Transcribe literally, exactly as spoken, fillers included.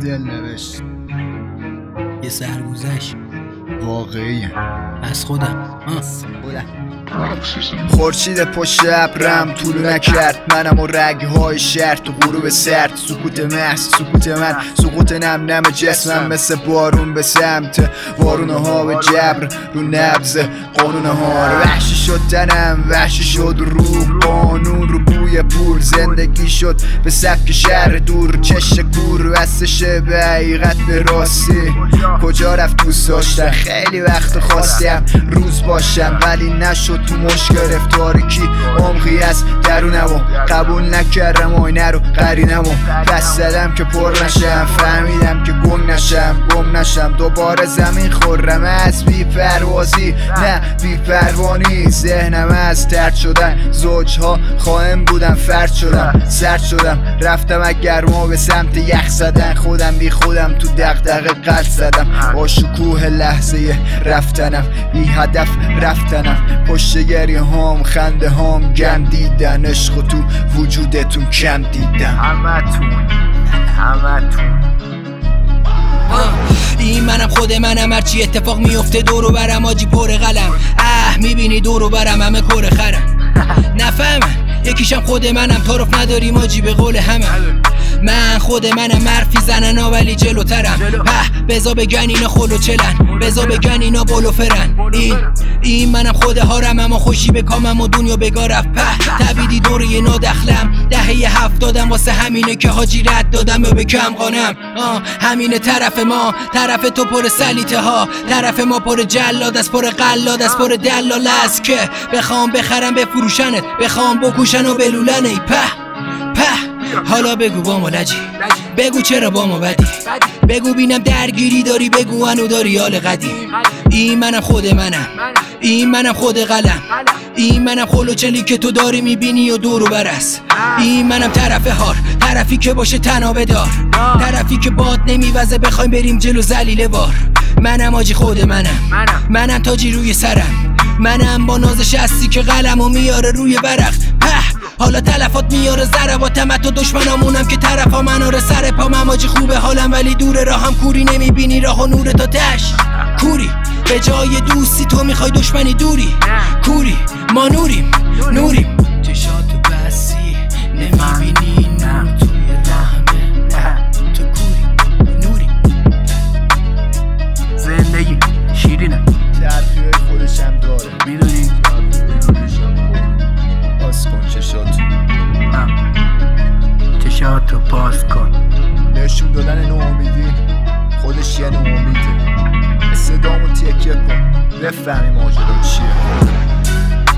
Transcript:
دل نوشت یه سرگذشت واقعی از خودم خودم خورشید پشت ابرم طولو نکرد منم و رگهای شهر تو غروب سرد سکوت محض سکوت من سکوت نم نم جسمم مثل بارون به سمت وارونه ها به جبر رو نبض قانون ها وحشی شد تنم وحشی شد روح قانون رو بوی پول زندگی شد به سبک شهر دور چش کور وستش به حقیقت به راستی کجا رفت دوست داشتم خیلی وقت خواستم روز باشم ولی نشد تو مشک گرفت تاریکی عمقی از درونمو قبول نکردم آینه رو قرینمو پس زدم که پر نشم فهمیدم که گم نشم گم نشم دوباره زمین خورم از بی پروازی نه بی پروانی ذهنم از ترد شدن زوجها خواهم بودم فرد شدم سرد شدم رفتم اگر ما به سمت یخ زدن خودم بی خودم تو دغدغه قلب زدم با شکوه لحظه رفتنم بی هدف رفتنم پشت گریه هام خنده هام گم دیدن عشق تو وجودتون کم دیدم همتون همتون این منم خود منم هرچی اتفاق میفته دورو برم آجی پر قلم اه میبینی دورو برم همه کره خرم نفهمن یکیشم خود منم تعارف نداریم آجی به قول همه من خود منم مرفی زنن ها ولی جلوترم په بزا بگن اینا خلو چلن بزا بگن اینا بلو فرن این این منم خود هارم اما خوشی بکامم و دنیا بگا رفت په تبیدی دوری نادخلم دهه هفتادم واسه همینه که حاجی رد دادم و به کم قانم آه همینه طرف ما طرف تو پر سلیته ها طرف ما پر جلاد از پر قلاد از پر دلال است که بخوام بخرم بفروشنت بخوام بکوشن و بلولن ای په په حالا بگو با ملجی بگو چرا با ما بدی بگو بینم درگیری داری بگو انو داری حال قدیم این منم خود منم این منم خود قلم این منم خلو چلی که تو داری میبینی و دورو برس این منم طرف هار طرفی که باشه تنابه دار طرفی که باد نمیوزه بخوایم بریم جلو زلیله وار منم آجی خود منم منم تاجی روی سرم منم با نازش هستی که قلمو میاره روی ورق په حالا تلفات میاره ضرباتم تو دشمنامونم که طرفا مناره سر پا مماجی خوبه حالم ولی دور راهم کوری نمیبینی راه و نور تا تش کوری به جای دوستی تو میخوای دشمنی دوری کوری ما نوریم نوریم چشاتو بسی نمیبینی نور توی رحمه تو کوری نوری زندگی شیرینه ترخیه خودشم داره میدونی باز کن چشاتو چشاتو باز کن نشون دادن ناامیدی خودش یه ناامیده صدامو تکیه کن بفهمی ماجرا چیه